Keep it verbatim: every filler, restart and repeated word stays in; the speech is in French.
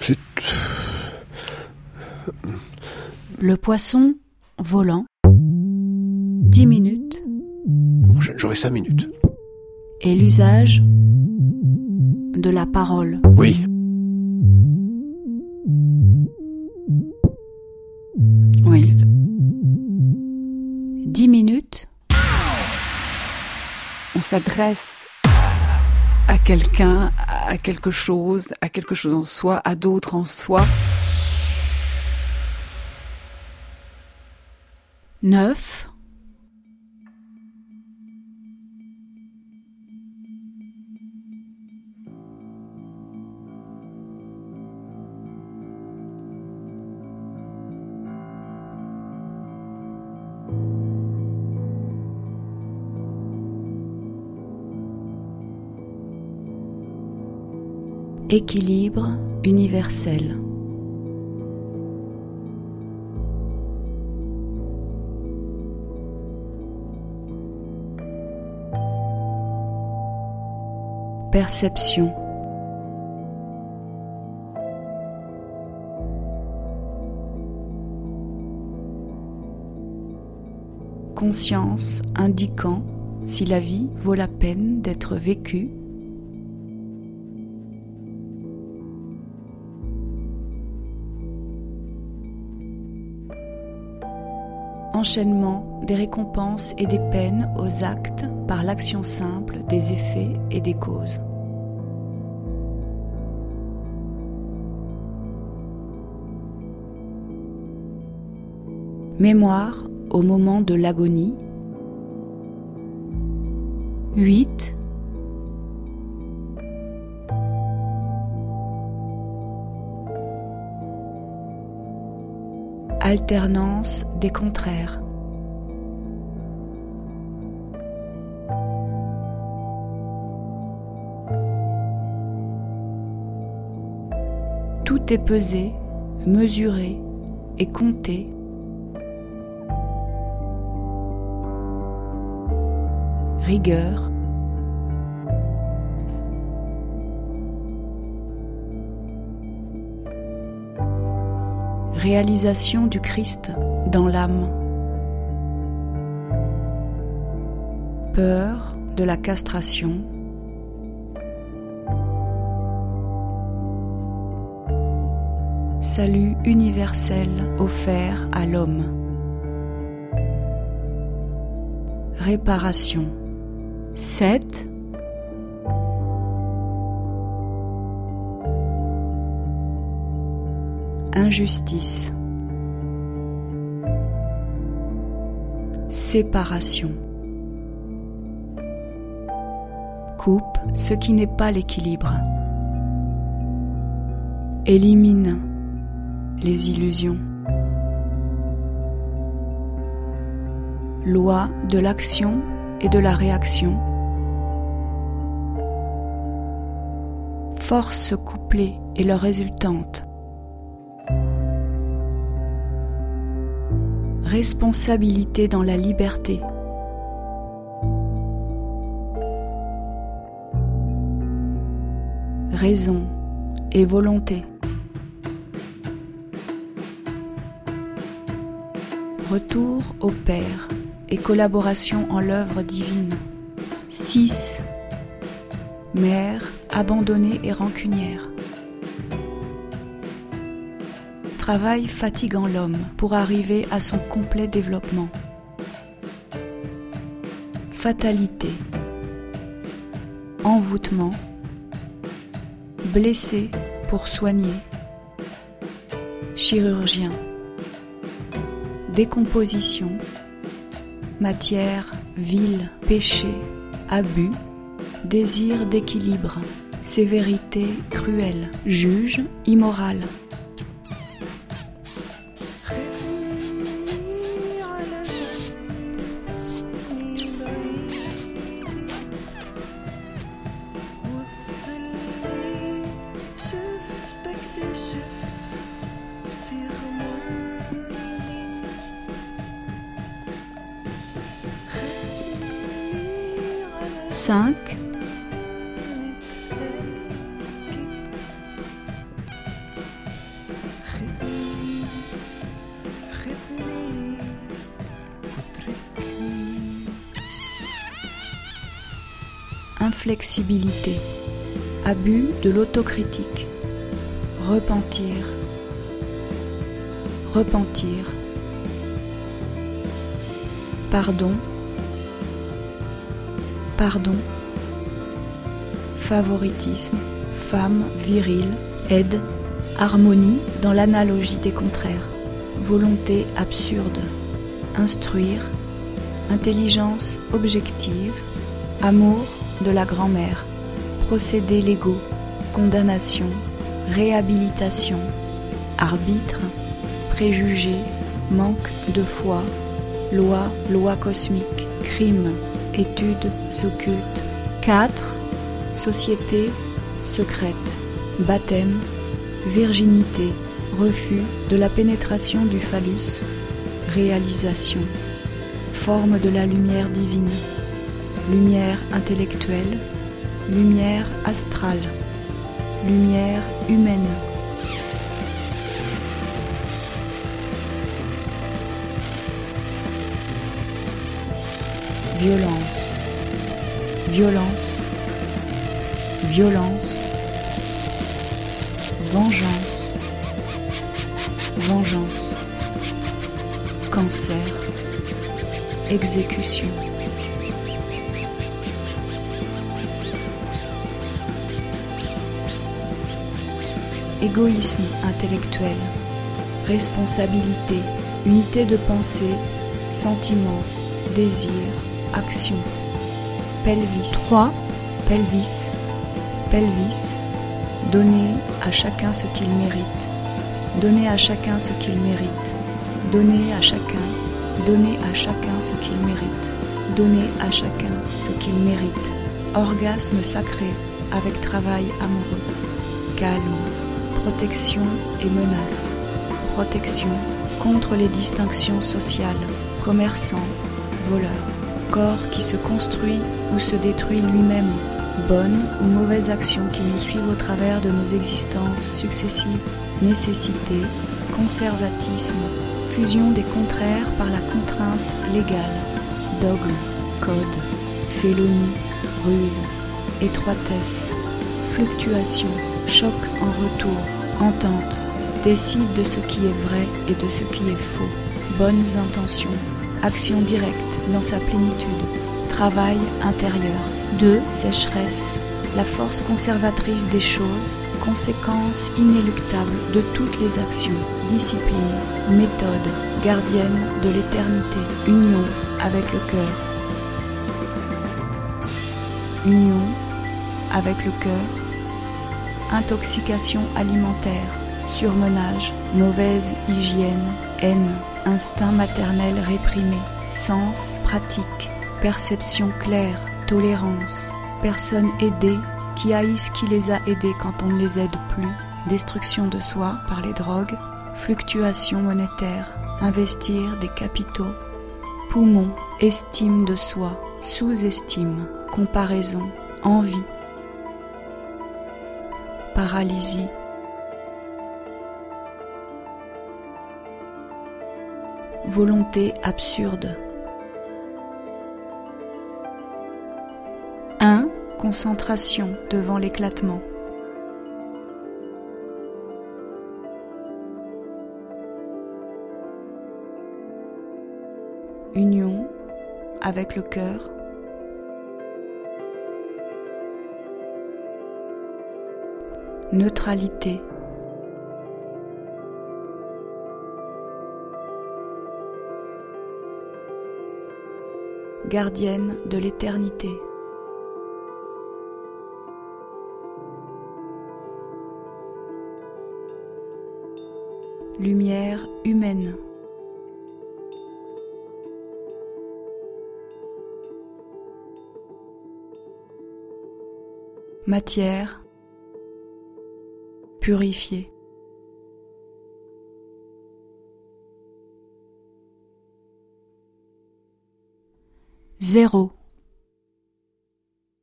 C'est... Le poisson volant. Dix minutes. J'aurai cinq minutes. Et l'usage de la parole. Oui. Oui. Dix minutes. On s'adresse à quelqu'un, à quelque chose, à quelque chose en soi, à d'autres en soi. Neuf. Équilibre universel. Perception. Conscience indiquant si la vie vaut la peine d'être vécue. Enchaînement des récompenses et des peines aux actes par l'action simple des effets et des causes. Mémoire au moment de l'agonie. Huit. Alternance des contraires. Tout est pesé, mesuré et compté. Rigueur. Réalisation du Christ dans l'âme. Peur de la castration. Salut universel offert à l'homme. Réparation. Sept. Injustice. Séparation. Coupe ce qui n'est pas l'équilibre. Élimine les illusions. Loi de l'action et de la réaction. Forces couplées et leur résultante. Responsabilité dans la liberté. Raison et volonté. Retour au Père et collaboration en l'œuvre divine. Six. Mère abandonnée et rancunière. Travail fatiguant l'homme pour arriver à son complet développement. Fatalité. Envoûtement. Blessé pour soigner. Chirurgien. Décomposition. Matière vile, péché, abus. Désir d'équilibre. Sévérité cruelle. Juge immoral. Cinq. inflexibilité, abus de l'autocritique, repentir, repentir, pardon, pardon, favoritisme, femme, viril, aide, harmonie dans l'analogie des contraires, volonté absurde, instruire, intelligence objective, amour de la grand-mère, procédés légaux, condamnation, réhabilitation, arbitre, préjugés, manque de foi, loi, loi cosmique, crime, études occultes. quatre. Société secrète, baptême, virginité, refus de la pénétration du phallus, réalisation, forme de la lumière divine, lumière intellectuelle, lumière astrale, lumière humaine. Violence, violence, violence, vengeance, vengeance, cancer, exécution. Égoïsme intellectuel, responsabilité, unité de pensée, sentiment, désir, action. Pelvis. trois. Pelvis. Pelvis. Donner à chacun ce qu'il mérite. Donner à chacun ce qu'il mérite. Donner à chacun. Donner à chacun ce qu'il mérite. Donner à chacun ce qu'il mérite. Orgasme sacré avec travail amoureux. Calme. Protection et menace. Protection contre les distinctions sociales. Commerçant. Voleur. Corps qui se construit ou se détruit lui-même. Bonne ou mauvaise action qui nous suivent au travers de nos existences successives. Nécessité, conservatisme, fusion des contraires par la contrainte légale. Dogme, code, félonie, ruse, étroitesse, fluctuation, choc en retour, entente, décide de ce qui est vrai et de ce qui est faux. Bonnes intentions, action directe dans sa plénitude, travail intérieur. deux. Sécheresse, la force conservatrice des choses, conséquence inéluctable de toutes les actions. Discipline, méthode, gardienne de l'éternité. Union avec le cœur. Union avec le cœur. Intoxication alimentaire, surmenage, mauvaise hygiène, haine, instinct maternel réprimé, sens pratique, perception claire, tolérance, personnes aidées qui haïssent qui les a aidées quand on ne les aide plus, destruction de soi par les drogues, fluctuation monétaire, investir des capitaux, poumon, estime de soi, sous-estime, comparaison, envie, paralysie, volonté absurde. un. Concentration devant l'éclatement. Union avec le cœur. Neutralité. Gardienne de l'éternité. Lumière humaine. Matière purifiée. Zéro.